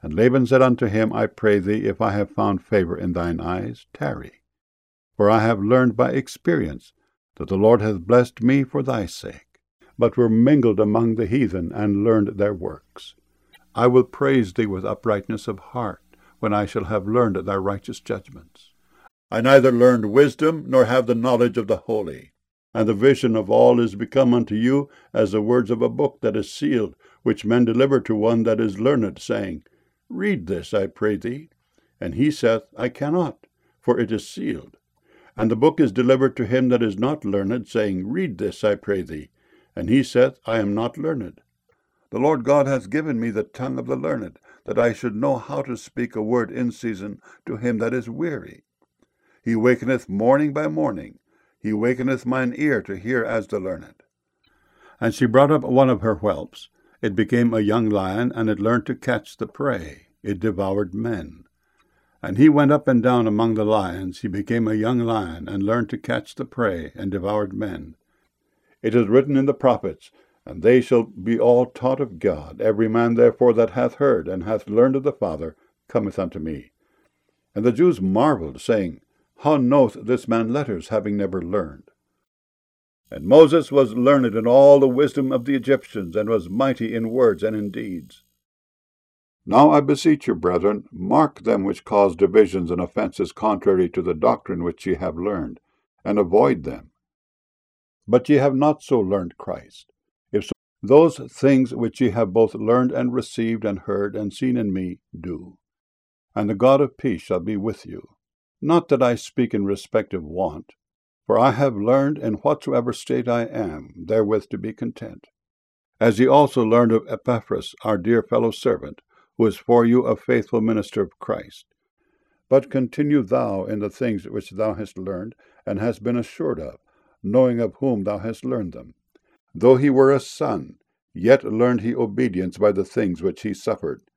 And Laban said unto him, I pray thee, if I have found favor in thine eyes, tarry. For I have learned by experience that the Lord hath blessed me for thy sake. But were mingled among the heathen, and learned their works. I will praise thee with uprightness of heart, when I shall have learned thy righteous judgments. I neither learned wisdom, nor have the knowledge of the holy. And the vision of all is become unto you as the words of a book that is sealed, which men deliver to one that is learned, saying, Read this, I pray thee. And he saith, I cannot, for it is sealed. And the book is delivered to him that is not learned, saying, Read this, I pray thee. And he saith, I am not learned. The Lord God hath given me the tongue of the learned, that I should know how to speak a word in season to him that is weary. He wakeneth morning by morning. He wakeneth mine ear to hear as the learned. And she brought up one of her whelps. It became a young lion, and it learned to catch the prey. It devoured men. And he went up and down among the lions. He became a young lion, and learned to catch the prey, and devoured men. It is written in the prophets, and they shall be all taught of God. Every man therefore that hath heard, and hath learned of the Father, cometh unto me. And the Jews marveled, saying, How knoweth this man letters, having never learned? And Moses was learned in all the wisdom of the Egyptians, and was mighty in words and in deeds. Now I beseech you, brethren, mark them which cause divisions and offences contrary to the doctrine which ye have learned, and avoid them. But ye have not so learned Christ. If so, those things which ye have both learned and received and heard and seen in me, do. And the God of peace shall be with you. Not that I speak in respect of want, for I have learned in whatsoever state I am, therewith to be content. As ye also learned of Epaphras, our dear fellow servant, who is for you a faithful minister of Christ. But continue thou in the things which thou hast learned, and hast been assured of, knowing of whom thou hast learned them. Though he were a son, yet learned he obedience by the things which he suffered.